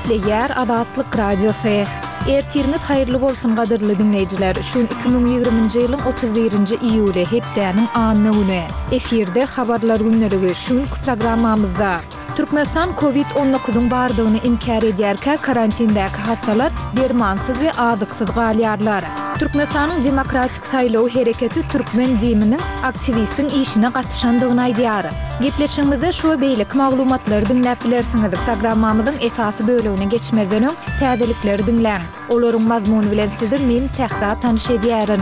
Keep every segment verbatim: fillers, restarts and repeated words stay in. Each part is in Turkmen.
Ýer Adatlyk Radiosu. Ertiriniz hayırlı bolsun gadyrly dinleýijiler. Şun iki bin ýygrymynjy ýylyň otuz birinji iýuly hepdäniň anyny güni. Efirde habarlar günlerigi şun programmamyzda. Türkmenistan Covid on dokuzyň bardygyny inkar edýärkä karantindaky hastalar dermansyz we adykysyz galýarlar. Türkmenistanyň demokratik saýlaw hereketi türkmen diminiň aktivistiň işine gatnaşandygyny aýdýar. Gepleşigimizde şu beýlik maglumatlary dinläp bilersiňiz. Programmamyzyň esasy bölügine geçmeden öň täzelikleri dinläň. Olaryň mazmuny bilen sizi men tähtä tanyş edýärin.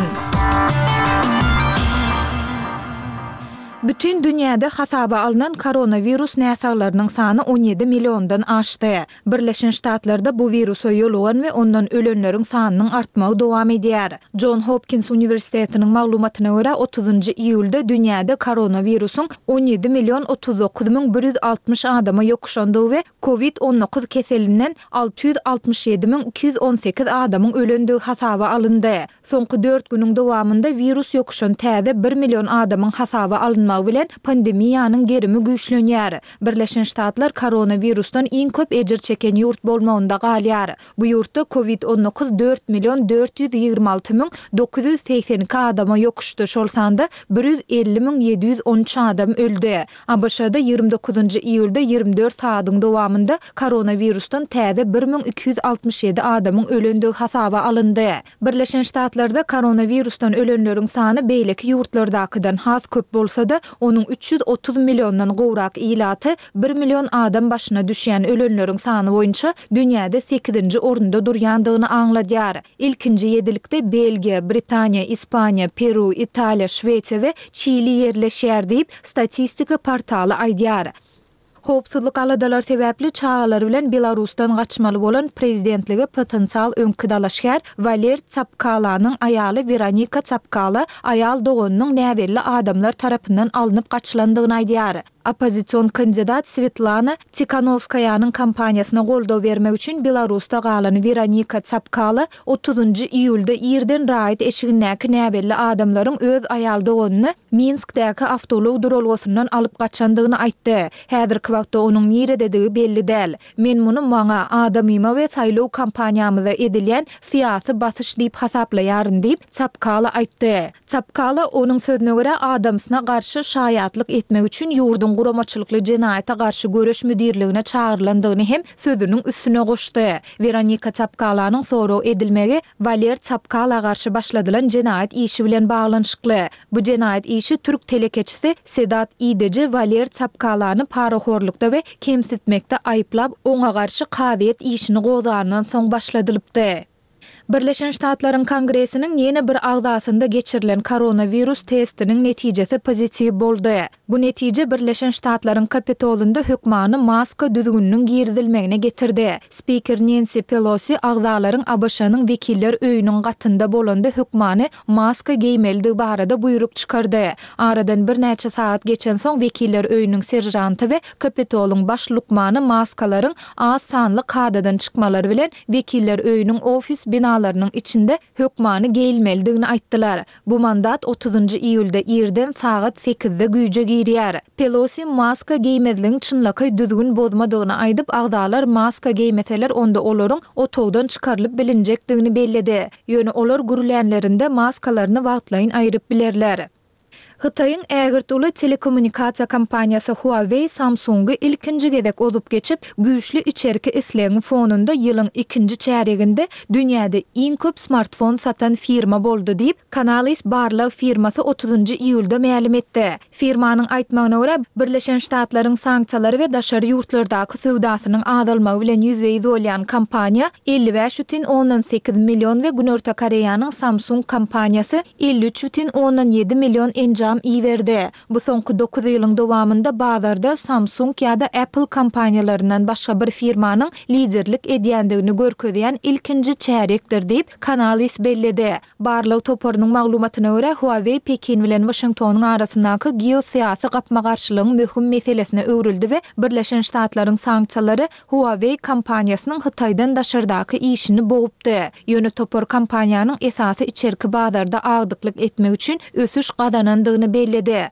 Bütün dünýäde hasaba alınan koronavirus näsaglarynyň sany on ýedi milliondan aşdy. Birleşen Ştatlarda bu virusa ýolugan we ondan ölenleriň sanynyň artmagy dowam edýär. John Hopkins Uniwersitetiniň maglumatyna görä otuzynjy iýulda dünýäde koronavirusyň on ýedi million otuz dokuz ming bir ýüz altmyş adama ýokuşandygy we Covid on dokuz keselinden alty ýüz altmyş ýedi ming iki ýüz on sekiz adamyň ölendigi hasaba alyndy. Soňky dört günüň dowamında virus ýokuşan täze bir million adamyň hasaba alynmagy bilen pandemiýanyň gerimi güýçlenýär. Birleşen Ştatlar koronavirusdan iň köp ejir çeken ýurt bolmagynda galýar. Bu ýurtda Covid on dokuz dört million dört ýüz ýygrima alty ming dokuz ýüz seksen iki adama ýokuşdy. Şol sanda bir ýüz elli ming ýedi ýüz on üç adam öldi. A B Ş'da ýygrima dokuzynjy iýulda ýygrima dört saatyň dowamında koronavirusdan täze bir ming iki ýüz altmyş ýedi adamyň ölendigi hasaba alyndy. Birleşen Ştatlarda koronavirusdan ölenleriň sany beýleki ýurtlardakydan has köp bolsa-da onun üç ýüz otuz milliondan gowrak ilaty bir million adam başyna düşýän ölenleriň sany boýunça dünýäde sekizinji orunda durýandygyny aňladýar. İlkinji ýedilikde Belgiýa, Britaniýa, Ispaniýa, Peru, Italiýa, Şweýsiýa we Çili ýerleşýär diýip statistika portaly aýdýar. Howpsuzlyk aladalar sebäpli çağalar bilen Belarusdan gaçmaly bolan prezidentligi potensial öňkü dalaşýar Valer Tsapkalanyň aýaly Veronika Tsapkala aýal doganynyň näwelli adamlar tarapyndan alınıp gaçylandygyny aýdýar. Opozisiýon kandidat Svetlana Tikhanovskaýanyň kampaniýasyna goldaw bermek üçin Belarusda galan Veronika Tsapkala otuzynjy iýulda ýerden raýat eşigindäki näwelli adamlaryň öz aýal doganyny Minskdäki awtolog duralgysyndan alyp gaçandygyny aýtdy. Häzirki wagtda onuň nirededigi belli däl. Men muny maňa adamyma we saýlaw kampaniýamyza edilýän syýasy basyş diýip hasaplaýaryn diýip Tsapkala aýtdy. Tsapkala onuň sözüne görä adamsyna garşy şaýatlyk etmek üçin ýurdun guramaçylykly jenaýata garşy göreş müdirligine çağrılandygyny hem sözüniň üstüne goşdy. Veronika Tsapkalanyň soraw edilmegi Valer Tsapkala garşy başladylan jenaýat işi bilen baglanyşykly. Bu jenaýat işi türk telekeçisi Sedat İdeci Valer Tsapkalany paraxorlukda we kemsitmekde aýplap oňa garşy kadyet işini gozandan soň başladylypdy. Birleşen Ştatlaryň Kongresiniň ýene bir agzasynda geçirilen koronavirus testiniň netijesi pozitiw boldy. Bu netije Birleşen Ştatlaryň Kapitolunda hökmany maska düzgünlüğünün girdilmegine getirdi. Speaker Nancy Pelosi agzalaryň A B Ş'nyň wekiller öýüniň gatynda bolanda hökmany maska giýmeldigi barada buyruk çykardy. Aradan bir näçe saat geçen soň wekiller öýüniň serjanty we Kapitoluň baş lukmany maskalaryň az sanly kadadan çykmalary bilen wekiller öýüniň ofis bina binalarının içinde hökmany geýilmeligini aýtdylar. Bu mandat otuzynjy iýulda ýerden saat sekizde güýje girýär. Pelosi maska giýmediligiň çynlaky düzgün bozmadygyny aýdyp agdalar maska giýmeseler onda olaryň otogdan çykarylyp bilinjekdigini bellidi. Ýöne olar gürlänlerinde maskalaryny wagtlaýyn aýryp bilerler. Hytaýyň ägirtuli telekommunikasiýa kompaniýasy Huawei Samsung'y ilkinji gezek ozup geçip güýçli içeriki islegiň fonunda ýylyň ikinji çäreginde dünýäde iň köp smartfon satan firma boldy diýip Canalys barlyk firmasy otuzynjy iýulda ma'lum etdi. Firmanyň aýtmagyna görä Birleşen Ştatlaryň sanksiýalary we daşary ýurtlardaky sowdasynyň azalmagy bilen ýüzeye bolýan kompaniýa elli beş ýüzden on sekiz million we Günörta Koreýanyň Samsung kompaniýasy elli üç ýüzden on ýedi million enjam iýerdi. Bu soňky dokuz ýylyň dowamında bazarda Samsung ýa-da Apple kompaniýalaryndan başga bir firmanyň liderlik edýändigini görkezýän ilkinji çärekdir diýip Canalys bellidi. Barlyk toparynyň maglumatyna görä Huawei Pekin bilen Washingtonyň arasyndaky geosiýasy gapma garşylygyň möhüm meselesine öwrildi we Birleşen Ştatlaryň sanksiýalary Huawei kompaniýasynyň Hytaýdan daşardaky işini bogupdy. Ýöne topar kompaniýanyň esasy içerki bazarda agdyklyk etmek üçin ösüş gadanandygyny bellidi.